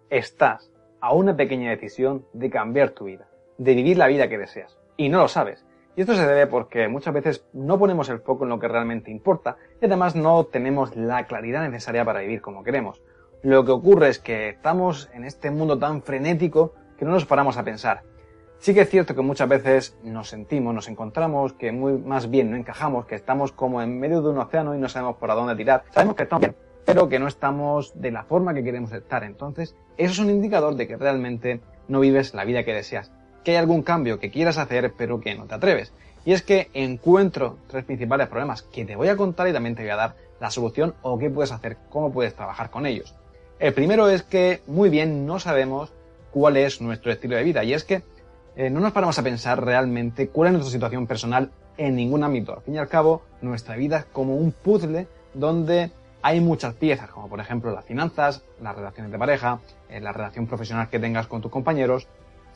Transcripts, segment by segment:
estás a una pequeña decisión de cambiar tu vida, de vivir la vida que deseas. Y no lo sabes. Y esto se debe porque muchas veces no ponemos el foco en lo que realmente importa y además no tenemos la claridad necesaria para vivir como queremos. Lo que ocurre es que estamos en este mundo tan frenético que no nos paramos a pensar. Sí que es cierto que muchas veces nos encontramos que más bien no encajamos, que estamos como en medio de un océano y no sabemos por dónde tirar. Sabemos que estamos bien, pero que no estamos de la forma que queremos estar. Entonces, eso es un indicador de que realmente no vives la vida que deseas. Que hay algún cambio que quieras hacer, pero que no te atreves. Y es que encuentro 3 principales problemas que te voy a contar y también te voy a dar la solución o qué puedes hacer, cómo puedes trabajar con ellos. El primero es que muy bien no sabemos cuál es nuestro estilo de vida. Y es que no nos paramos a pensar realmente cuál es nuestra situación personal en ningún ámbito. Al fin y al cabo, nuestra vida es como un puzzle donde hay muchas piezas, como por ejemplo las finanzas, las relaciones de pareja, la relación profesional que tengas con tus compañeros,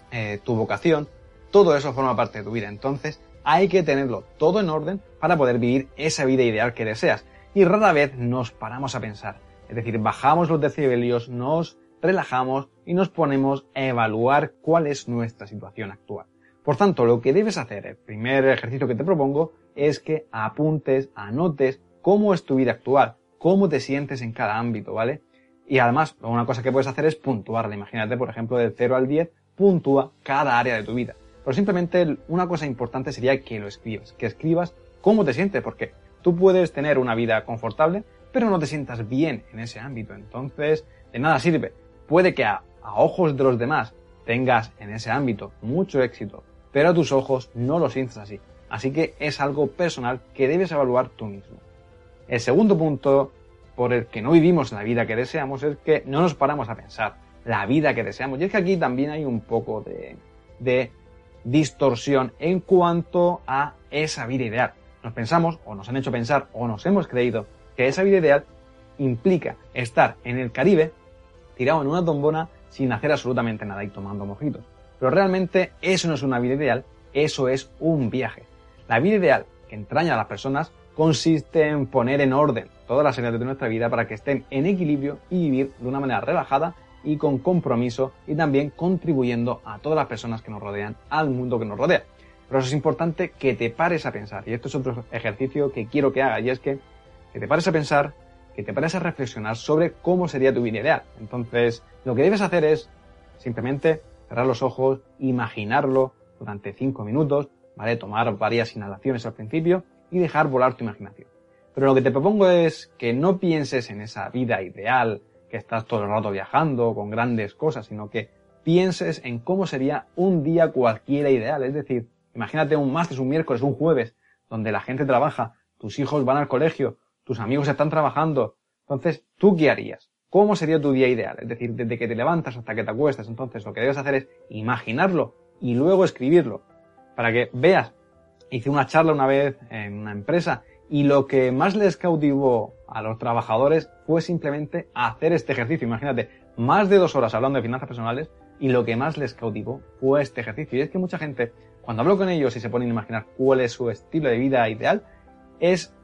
tu vocación. Todo eso forma parte de tu vida. Entonces, hay que tenerlo todo en orden para poder vivir esa vida ideal que deseas. Y rara vez nos paramos a pensar. Es decir, bajamos los decibelios, nos relajamos y nos ponemos a evaluar cuál es nuestra situación actual. Por tanto, lo que debes hacer, el primer ejercicio que te propongo, es que apuntes, anotes cómo es tu vida actual, cómo te sientes en cada ámbito, ¿vale? Y además, una cosa que puedes hacer es puntuarla. Imagínate, por ejemplo, del 0 al 10, puntúa cada área de tu vida. Pero simplemente una cosa importante sería que lo escribas, que escribas cómo te sientes, porque tú puedes tener una vida confortable, pero no te sientas bien en ese ámbito. Entonces, de nada sirve. Puede que a ojos de los demás tengas en ese ámbito mucho éxito, pero a tus ojos no lo sientes así. Así que es algo personal que debes evaluar tú mismo. El segundo punto por el que no vivimos la vida que deseamos es que no nos paramos a pensar la vida que deseamos. Y es que aquí también hay un poco de distorsión en cuanto a esa vida ideal. Nos pensamos, o nos han hecho pensar, o nos hemos creído que esa vida ideal implica estar en el Caribe, tirado en una tombona, sin hacer absolutamente nada y tomando mojitos. Pero realmente eso no es una vida ideal, eso es un viaje. La vida ideal que entraña a las personas consiste en poner en orden todas las áreas de nuestra vida para que estén en equilibrio y vivir de una manera relajada y con compromiso y también contribuyendo a todas las personas que nos rodean, al mundo que nos rodea. Pero eso es importante que te pares a pensar, y esto es otro ejercicio que quiero que hagas, y es que te pares a pensar, que te pares a reflexionar sobre cómo sería tu vida ideal. Entonces, lo que debes hacer es simplemente cerrar los ojos, imaginarlo durante 5 minutos, ¿vale? Tomar varias inhalaciones al principio y dejar volar tu imaginación. Pero lo que te propongo es que no pienses en esa vida ideal, que estás todo el rato viajando con grandes cosas, sino que pienses en cómo sería un día cualquiera ideal. Es decir, imagínate un martes, un miércoles, un jueves, donde la gente trabaja, tus hijos van al colegio, tus amigos están trabajando. Entonces, ¿tú qué harías? ¿Cómo sería tu día ideal? Es decir, desde que te levantas hasta que te acuestas. Entonces, lo que debes hacer es imaginarlo y luego escribirlo. Para que veas, hice una charla una vez en una empresa y lo que más les cautivó a los trabajadores fue simplemente hacer este ejercicio. Imagínate, más de 2 horas hablando de finanzas personales y lo que más les cautivó fue este ejercicio. Y es que mucha gente, cuando hablo con ellos y se ponen a imaginar cuál es su estilo de vida ideal, es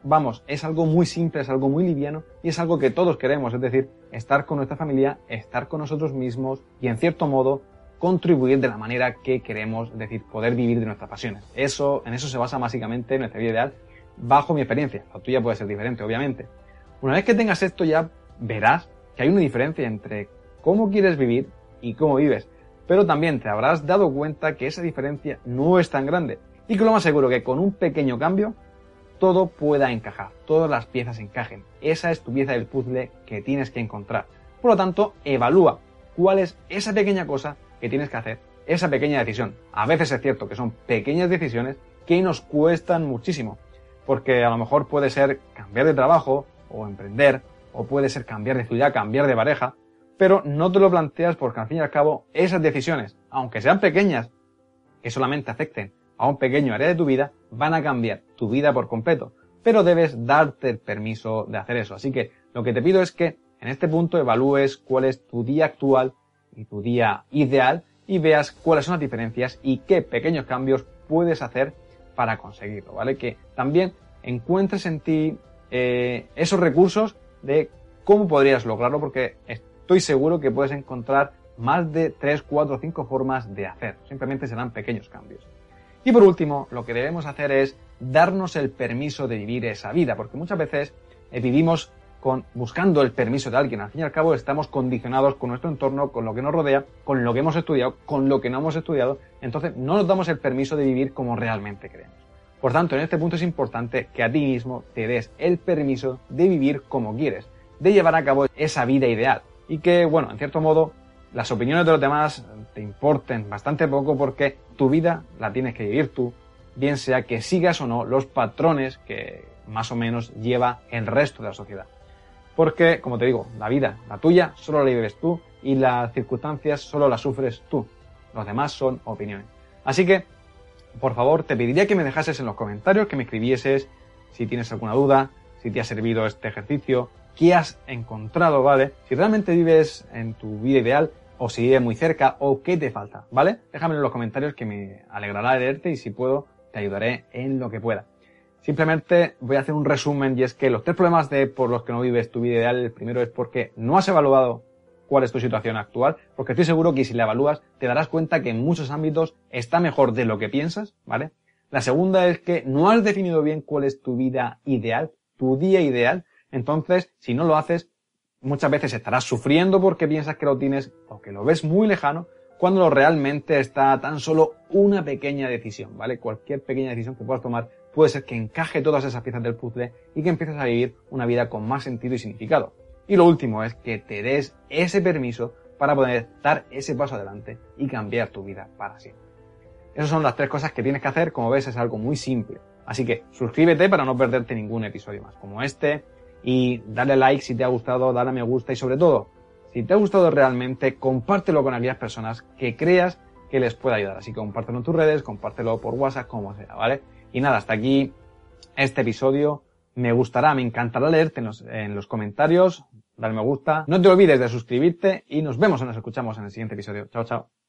algo muy simple, es algo muy liviano y es algo que todos queremos, es decir, estar con nuestra familia, estar con nosotros mismos y en cierto modo contribuir de la manera que queremos, es decir, poder vivir de nuestras pasiones. En eso se basa básicamente nuestra vida ideal, bajo mi experiencia. La tuya puede ser diferente, obviamente. Una vez que tengas esto ya verás que hay una diferencia entre cómo quieres vivir y cómo vives, pero también te habrás dado cuenta que esa diferencia no es tan grande y que lo más seguro que con un pequeño cambio todo pueda encajar, todas las piezas encajen. Esa es tu pieza del puzzle que tienes que encontrar. Por lo tanto, evalúa cuál es esa pequeña cosa que tienes que hacer, esa pequeña decisión. A veces es cierto que son pequeñas decisiones que nos cuestan muchísimo, porque a lo mejor puede ser cambiar de trabajo o emprender, o puede ser cambiar de ciudad, cambiar de pareja, pero no te lo planteas porque al fin y al cabo esas decisiones, aunque sean pequeñas, que solamente afecten a un pequeño área de tu vida, van a cambiar tu vida por completo, pero debes darte el permiso de hacer eso. Así que lo que te pido es que en este punto evalúes cuál es tu día actual y tu día ideal y veas cuáles son las diferencias y qué pequeños cambios puedes hacer para conseguirlo, ¿vale? Que también encuentres en ti esos recursos de cómo podrías lograrlo, porque estoy estoy seguro que puedes encontrar más de 3, 4, 5 formas de hacer. Simplemente serán pequeños cambios. Y por último, lo que debemos hacer es darnos el permiso de vivir esa vida, porque muchas veces vivimos buscando el permiso de alguien. Al fin y al cabo estamos condicionados con nuestro entorno, con lo que nos rodea, con lo que hemos estudiado, con lo que no hemos estudiado. Entonces no nos damos el permiso de vivir como realmente queremos. Por tanto, en este punto es importante que a ti mismo te des el permiso de vivir como quieres, de llevar a cabo esa vida ideal. Y que, bueno, en cierto modo, las opiniones de los demás te importen bastante poco porque tu vida la tienes que vivir tú, bien sea que sigas o no los patrones que más o menos lleva el resto de la sociedad. Porque, como te digo, la vida, la tuya, solo la vives tú y las circunstancias solo las sufres tú. Los demás son opiniones. Así que, por favor, te pediría que me dejases en los comentarios, que me escribieses si tienes alguna duda, si te ha servido este ejercicio, qué has encontrado, ¿vale? Si realmente vives en tu vida ideal o si vives muy cerca o qué te falta, ¿vale? Déjamelo en los comentarios que me alegrará leerte y si puedo te ayudaré en lo que pueda. Simplemente voy a hacer un resumen y es que los 3 problemas por los que no vives tu vida ideal, el primero es porque no has evaluado cuál es tu situación actual, porque estoy seguro que si la evalúas te darás cuenta que en muchos ámbitos está mejor de lo que piensas, ¿vale? La segunda es que no has definido bien cuál es tu vida ideal, tu día ideal, entonces si no lo haces muchas veces estarás sufriendo porque piensas que lo tienes o que lo ves muy lejano, cuando lo realmente está tan solo una pequeña decisión, ¿vale? Cualquier pequeña decisión que puedas tomar puede ser que encaje todas esas piezas del puzzle y que empieces a vivir una vida con más sentido y significado. Y lo último es que te des ese permiso para poder dar ese paso adelante y cambiar tu vida para siempre. Esas son las 3 cosas que tienes que hacer, como ves es algo muy simple. Así que suscríbete para no perderte ningún episodio más como este y dale like si te ha gustado, dale a me gusta y sobre todo, si te ha gustado realmente, compártelo con aquellas personas que creas que les pueda ayudar. Así que compártelo en tus redes, compártelo por WhatsApp, como sea, ¿vale? Y nada, hasta aquí este episodio. Me encantará leerte en los comentarios, dale me gusta. No te olvides de suscribirte y nos vemos o nos escuchamos en el siguiente episodio. Chao, chao.